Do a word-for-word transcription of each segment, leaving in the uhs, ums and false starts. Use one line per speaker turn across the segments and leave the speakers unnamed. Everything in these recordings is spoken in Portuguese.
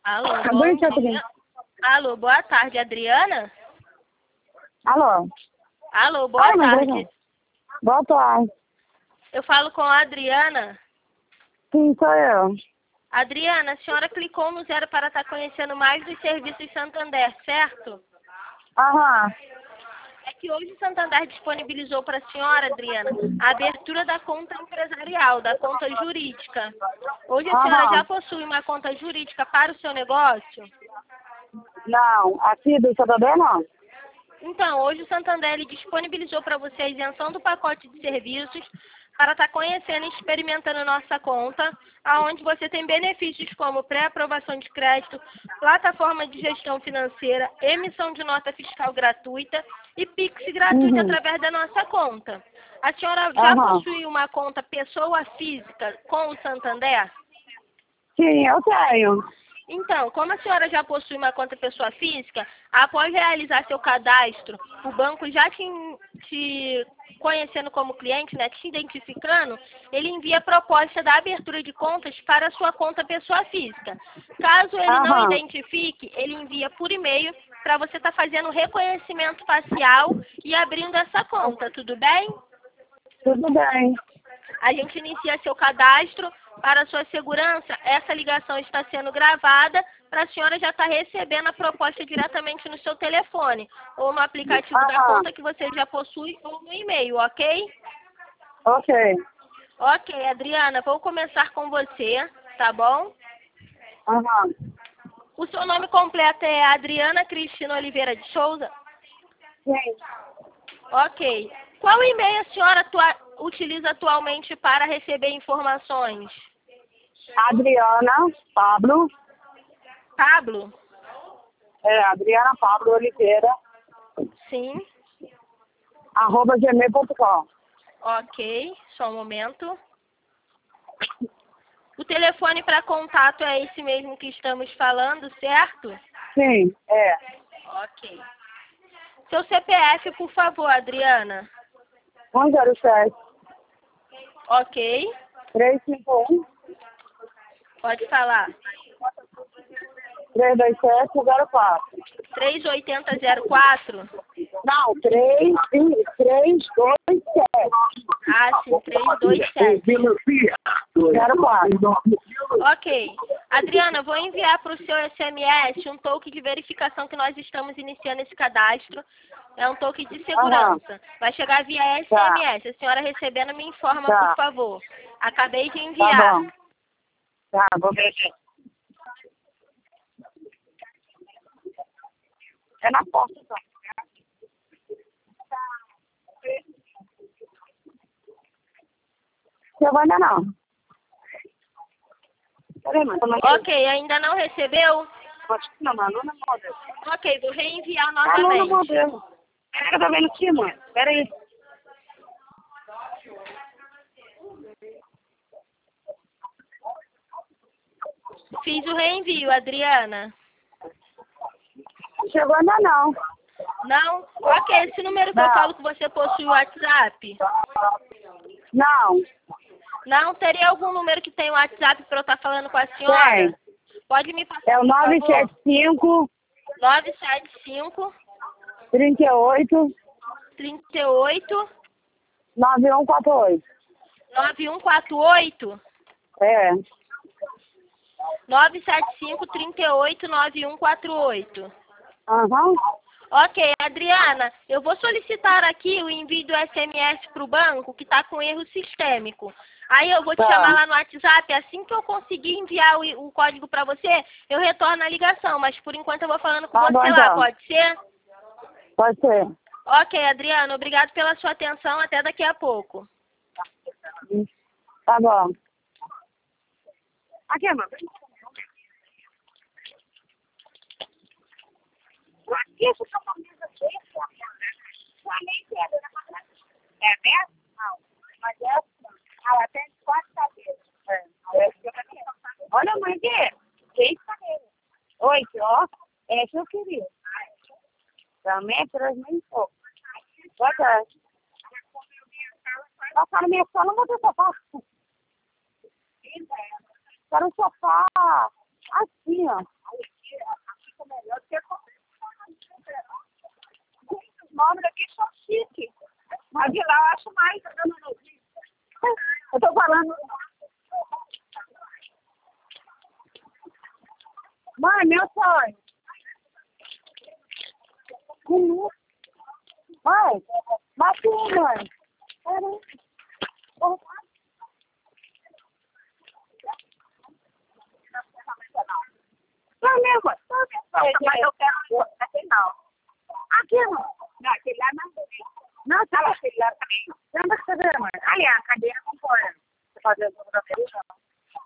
Alô,
Bom
bom
dia.
dia. Alô, boa tarde, Adriana?
Alô?
Alô, boa
Ai, meu Deus,
tarde.
não. Boa tarde.
Eu falo com a Adriana.
Sim, sou eu.
Adriana, a senhora clicou no zero para estar conhecendo mais dos serviços Santander, certo?
Aham.
É que hoje o Santander disponibilizou para a senhora, Adriana, a abertura da conta empresarial, da conta jurídica. Hoje a senhora
Aham.
já possui uma conta jurídica para o seu negócio?
Não, aqui do Santander não.
Então, hoje o Santander ele disponibilizou para você a isenção do pacote de serviços para estar conhecendo e experimentando nossa conta, aonde você tem benefícios como pré-aprovação de crédito, plataforma de gestão financeira, emissão de nota fiscal gratuita e Pix gratuito
Uhum.
através da nossa conta. A senhora já
Aham.
possui uma conta pessoa física com o Santander?
Sim, eu tenho.
Então, como a senhora já possui uma conta pessoa física, após realizar seu cadastro, o banco já te, te conhecendo como cliente, né, te identificando, ele envia a proposta da abertura de contas para a sua conta pessoa física. Caso ele não
Aham.
identifique, ele envia por e-mail para você estar fazendo reconhecimento facial e abrindo essa conta, tudo bem?
Tudo bem.
A gente inicia seu cadastro. Para sua segurança, essa ligação está sendo gravada para a senhora já estar recebendo a proposta diretamente no seu telefone, ou no aplicativo da
Aham.
conta que você já possui, ou no e-mail, ok?
Ok.
Ok, Adriana, vou começar com você, tá bom?
Aham.
O seu nome completo é Adriana Cristina Oliveira de Souza?
Sim.
Ok. Qual e-mail a senhora atua utiliza atualmente para receber informações?
Adriana Pablo.
Pablo?
É, Adriana Pablo Oliveira.
Sim.
Arroba gmail ponto com.
Ok, só um momento. O telefone para contato é esse mesmo que estamos falando, certo?
Sim, é.
Ok. Seu C P F, por favor, Adriana.
um zero sete,
Ok,
três cinco um,
pode falar.
três dois sete, zero quatro.
três oito zero zero quatro?
Não, três, três, dois, sete.
Ah, sim, três dois sete.
Zero quatro.
Ok. Adriana, vou enviar para o seu S M S um token de verificação que nós estamos iniciando esse cadastro. É um token de segurança. Vai chegar via S M S. A senhora recebendo, me informa,
Tá.
por favor. Acabei de
Tá
enviar.
bom. Tá, vou ver aqui. É na porta, então. Você vai ainda não. Peraí, mano.
Ok, ainda não recebeu?
Acho que não, mano. Não é modelo.
Ok, vou reenviar
Ah, não, não é
novamente.
modelo. Peraí que eu tô vendo aqui, mano. Peraí.
Fiz o reenvio, Adriana.
Chegou ainda não.
Não? Ok, esse número que eu
Não.
falo que você possui o WhatsApp.
Não.
Não? Teria algum número que tem o WhatsApp para eu estar falando com a senhora?
Tem.
Pode me passar,
É o
por
nove
favor?
sete cinco,
nove sete cinco,
três oito,
três oito,
nove um quatro oito.
nove um quatro oito?
É.
nove sete cinco, três oito, nove um quatro oito.
Aham.
Ok, Adriana, eu vou solicitar aqui o envio do S M S para o banco que está com erro sistêmico. Aí eu vou te
Tá.
chamar lá no WhatsApp, assim que eu conseguir enviar o, o código para você, eu retorno a ligação, mas por enquanto eu vou falando com
Tá
você
bom,
lá,
então.
pode ser?
Pode ser.
Ok, Adriana, obrigado pela sua atenção, até daqui a pouco.
Tá bom. Aqui, mano. Aqui, esse compromisso aqui, somente é, dona Maria. É aberto? Não. Mas é assim. Ela tem quatro cadeiras. É. Olha, mãe, aqui. Seis cadeiras. Oito, ó. É que eu queria. Também é três mil e pouco. Boa tarde. Passar na minha sala, não vou ter sofá. Para o sofá. Assim, ó. móveis aqui são chique. Mas de lá eu acho mais, tá dando notícia. Eu tô falando. Mãe, meu sonho. Hum. Mãe, Marquinhos, mãe. Peraí. Não, meu amor. Mas eu quero aqui não. Aqui não. Não, aquele lá não. Não, tá lá, aquele lá também. Você anda com cadeira, mãe? Ali, a cadeira com fora. Você pode ver o cabelo, não.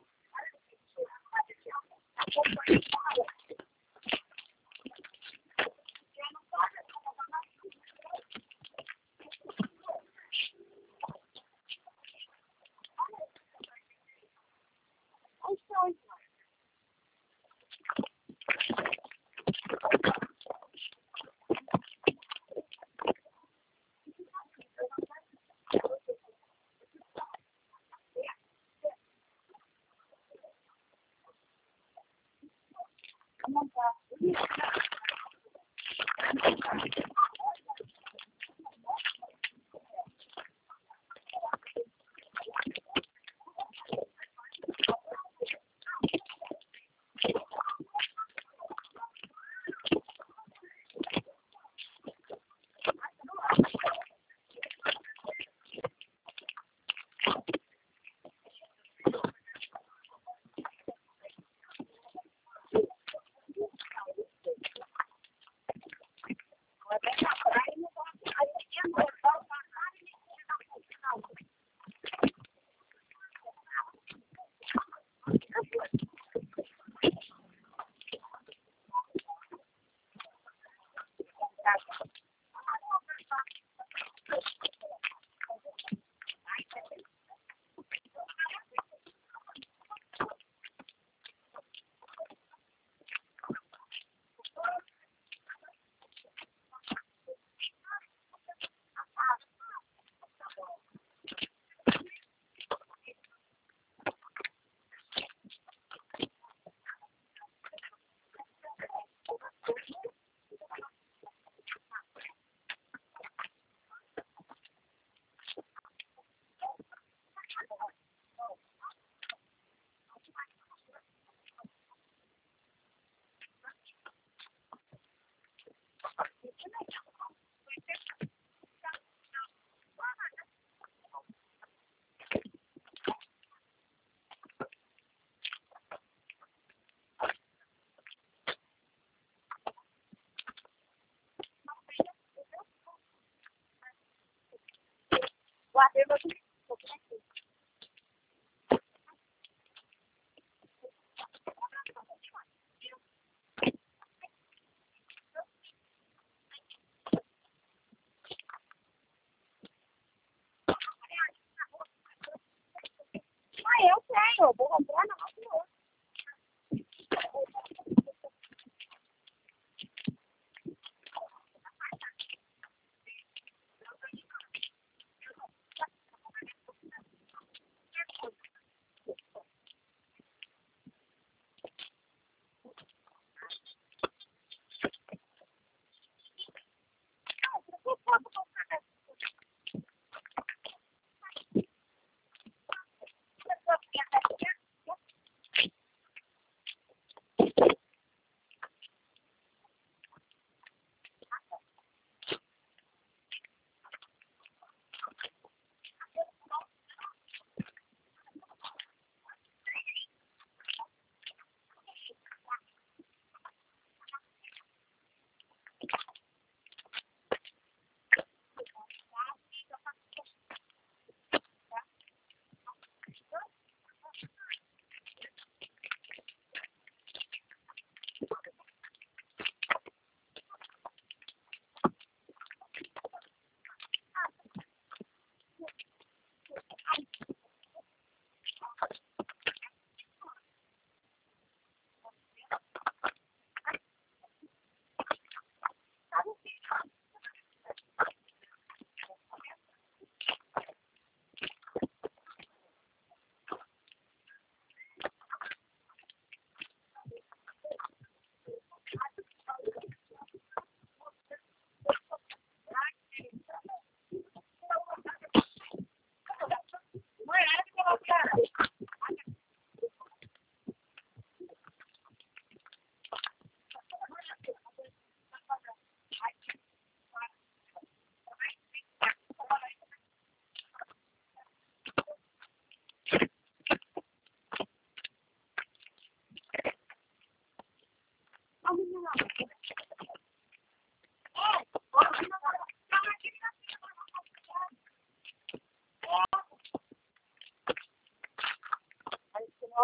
Ah, eu tenho, eu vou comprar na rua.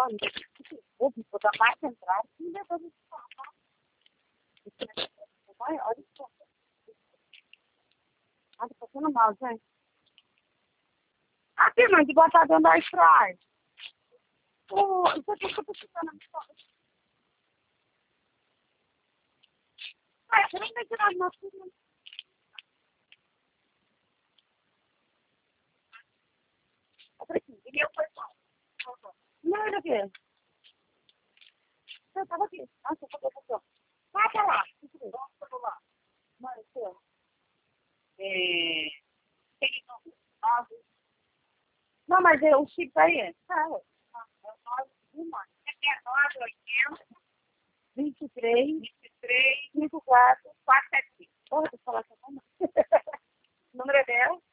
Olha, vou botar mais central e depois eu falo. Olha isso. Ah, tá passando mal, gente. Aqui, mãe, de botar dentro da estrada. Oh, isso aqui que eu tô precisando. Ah, você não vai tirar as nossas. E eu fui só. Não, era o quê? Eu tava aqui. Ah, você falou aqui, ó. Vai pra lá. Vamos lá. Mãe, aqui, ó. É... Não, mas é o chip aí. Ah, é nove oitenta, vinte e três, vinte e três, cinquenta e quatro, quatrocentos e setenta e cinco. Porra, deixa eu falar com a mãe. O número é dela.